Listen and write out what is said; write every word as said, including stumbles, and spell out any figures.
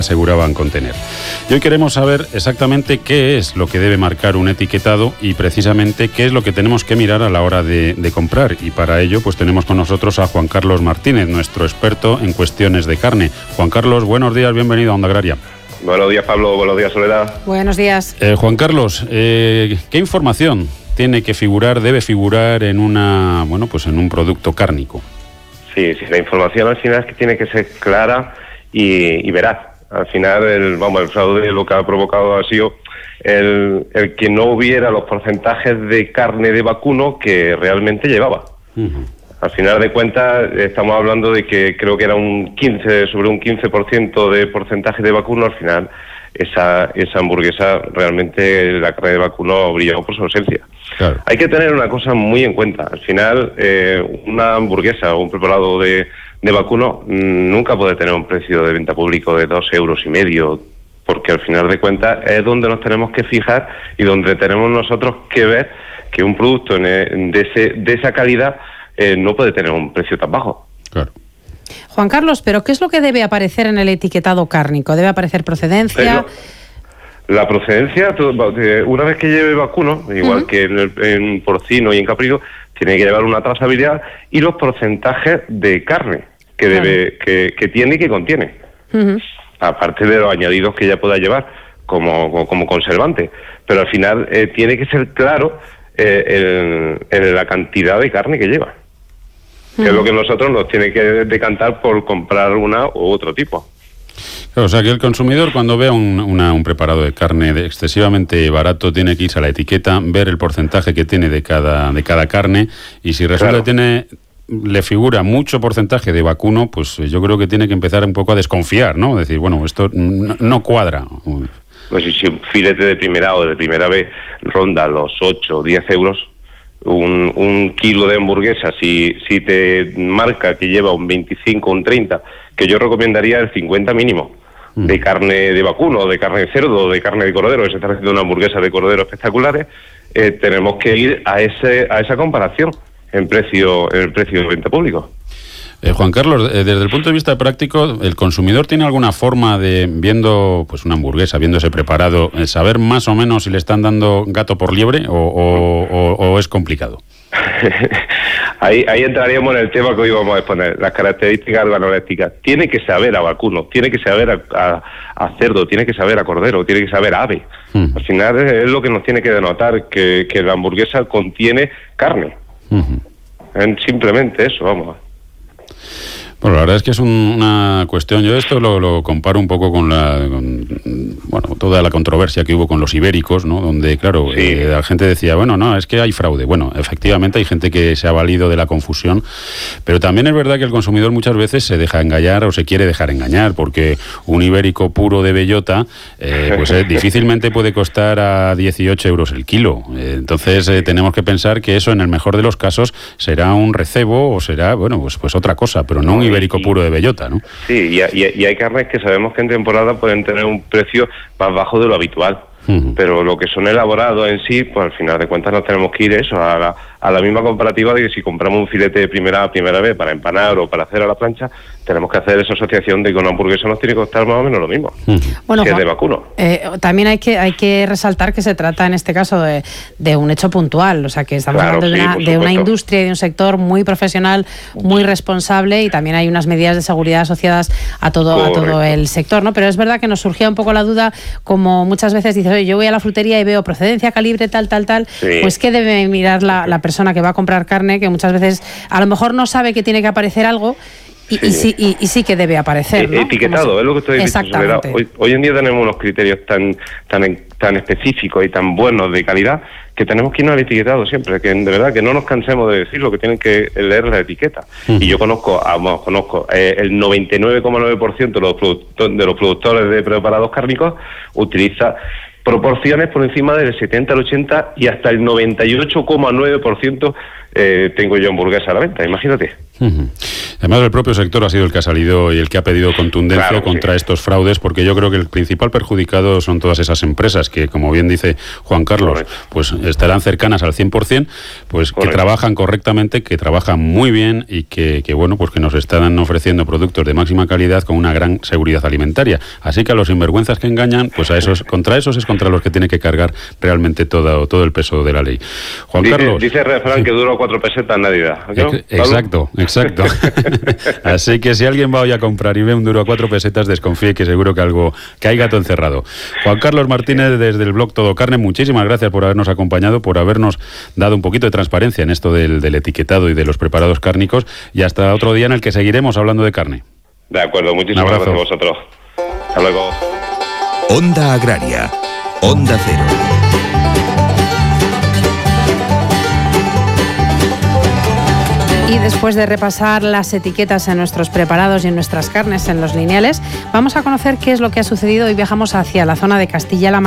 aseguraban contener. Y hoy queremos saber exactamente qué es lo que debe marcar un etiquetado y precisamente qué es lo que tenemos que mirar a la hora de, de comprar. Y para ello pues tenemos con nosotros a Juan Carlos Martínez, nuestro experto en cuestiones de carne. Juan Carlos, buenos días, bienvenido a Onda Agraria. Buenos días, Pablo. Buenos días, Soledad. Buenos días. Eh, Juan Carlos, eh, ¿qué información tiene que figurar, debe figurar en una, bueno, pues en un producto cárnico? Sí, sí, la información al final es que tiene que ser clara y, y veraz. Al final, el, vamos, el fraude lo que ha provocado ha sido el, el que no hubiera los porcentajes de carne de vacuno que realmente llevaba. Uh-huh. Al final de cuentas, estamos hablando de que creo que era un quince, sobre un quince por ciento de porcentaje de vacuno. Al final, esa, esa hamburguesa, realmente la carne de vacuno brillaba por su ausencia. Claro. Hay que tener una cosa muy en cuenta. Al final, eh, una hamburguesa o un preparado de, de vacuno nunca puede tener un precio de venta público de dos euros y medio, porque al final de cuentas es donde nos tenemos que fijar y donde tenemos nosotros que ver que un producto en, de, ese, de esa calidad eh, no puede tener un precio tan bajo. Claro. Juan Carlos, ¿pero qué es lo que debe aparecer en el etiquetado cárnico? ¿Debe aparecer procedencia? Pero la procedencia, una vez que lleve vacuno, igual uh-huh. que en, el, en porcino y en caprino, tiene que llevar una trazabilidad y los porcentajes de carne que claro. debe que, que tiene y que contiene. Uh-huh. Aparte de los añadidos que ya pueda llevar como, como, como conservante. Pero al final eh, tiene que ser claro eh, el, el, la cantidad de carne que lleva. Que es lo que nosotros nos tiene que decantar por comprar una u otro tipo. Claro, o sea que el consumidor cuando vea un, una, un preparado de carne de excesivamente barato tiene que irse a la etiqueta, ver el porcentaje que tiene de cada, de cada carne y si resulta claro. que tiene, le figura mucho porcentaje de vacuno, pues yo creo que tiene que empezar un poco a desconfiar, ¿no? Decir, bueno, esto no, no cuadra. Pues si un filete de primera o de primera vez ronda los ocho o diez euros, Un, un kilo de hamburguesa, si, si te marca que lleva un veinticinco o un treinta, que yo recomendaría el cincuenta mínimo, mm. de carne de vacuno, de carne de cerdo, de carne de cordero, que se está haciendo una hamburguesa de cordero espectaculares, eh, tenemos que ir a ese a esa comparación en precio en el precio de venta público. Eh, Juan Carlos, eh, desde el punto de vista práctico, ¿el consumidor tiene alguna forma de, viendo pues una hamburguesa, viendo ese preparado, eh, saber más o menos si le están dando gato por liebre o, o, o, o es complicado? ahí, ahí entraríamos en el tema que hoy vamos a exponer, las características organolépticas. Tiene que saber a vacuno, tiene que saber a, a, a cerdo, tiene que saber a cordero, tiene que saber a ave. Uh-huh. Al final es lo que nos tiene que denotar que, que la hamburguesa contiene carne. Uh-huh. Es simplemente eso, vamos. Bueno, la verdad es que es un, una cuestión, yo esto lo, lo comparo un poco con la con, bueno, toda la controversia que hubo con los ibéricos, ¿no? Donde, claro, sí. eh, la gente decía, bueno, no, es que hay fraude. Bueno, efectivamente hay gente que se ha valido de la confusión, pero también es verdad que el consumidor muchas veces se deja engañar o se quiere dejar engañar, porque un ibérico puro de bellota, eh, pues eh, difícilmente puede costar a dieciocho euros el kilo. Eh, entonces eh, tenemos que pensar que eso, en el mejor de los casos, será un recebo o será, bueno, pues, pues otra cosa, pero no un ibérico puro de bellota, ¿no? Sí, y, y, y hay carnes que sabemos que en temporada pueden tener un precio más bajo de lo habitual, uh-huh. pero lo que son elaborados en sí, pues al final de cuentas nos tenemos que ir eso, a la, a la misma comparativa de que si compramos un filete de primera primera vez para empanar o para hacer a la plancha, tenemos que hacer esa asociación de que una hamburguesa nos tiene que costar más o menos lo mismo, uh-huh. bueno, que Juan, es de vacuno. Eh, también hay que hay que resaltar que se trata en este caso de, de un hecho puntual, o sea que estamos claro, hablando sí, de, una, de una industria y de un sector muy profesional, muy responsable y también hay unas medidas de seguridad asociadas a todo, a todo el sector, ¿no? Pero es verdad que nos surgía un poco la duda, como muchas veces dices, oye, yo voy a la frutería y veo procedencia, calibre, tal, tal, tal, sí. pues ¿qué debe mirar la, la persona que va a comprar carne, que muchas veces a lo mejor no sabe que tiene que aparecer algo y sí, y sí, y, y sí que debe aparecer, ¿no? Etiquetado, es lo que estoy diciendo. Hoy, hoy en día tenemos unos criterios tan, tan, tan específicos y tan buenos de calidad que tenemos que irnos al etiquetado siempre, que de verdad que no nos cansemos de decirlo, que tienen que leer la etiqueta. Uh-huh. Y yo conozco, vamos, conozco eh, el noventa y nueve coma nueve por ciento de los, productores, de los productores de preparados cárnicos utiliza proporciones por encima del setenta, el ochenta y hasta el noventa y ocho coma nueve por ciento eh, tengo yo hamburguesa a la venta, imagínate. Uh-huh. Además, el propio sector ha sido el que ha salido y el que ha pedido contundencia claro, contra sí. estos fraudes, porque yo creo que el principal perjudicado son todas esas empresas que, como bien dice Juan Carlos, Correcto. pues estarán cercanas al cien por ciento, pues Correcto. que trabajan correctamente, que trabajan muy bien y que, que, bueno, pues que nos están ofreciendo productos de máxima calidad con una gran seguridad alimentaria. Así que a los sinvergüenzas que engañan, pues a esos, contra esos es contra los que tiene que cargar realmente todo, todo el peso de la ley. Juan dice, Carlos. Dice el refrán sí. que duro cuatro pesetas nadie da, ¿no? Exacto, exacto. Así que si alguien va hoy a comprar y ve un duro a cuatro pesetas, desconfíe que seguro que algo que hay gato encerrado. Juan Carlos Martínez, desde el blog Todo Carne, muchísimas gracias por habernos acompañado, por habernos dado un poquito de transparencia en esto del, del etiquetado y de los preparados cárnicos, y hasta otro día en el que seguiremos hablando de carne. De acuerdo, muchísimas gracias a vosotros. Hasta luego. Onda Agraria, Onda Cero. Y después de repasar las etiquetas en nuestros preparados y en nuestras carnes, en los lineales, vamos a conocer qué es lo que ha sucedido. Hoy viajamos hacia la zona de Castilla-La Mancha.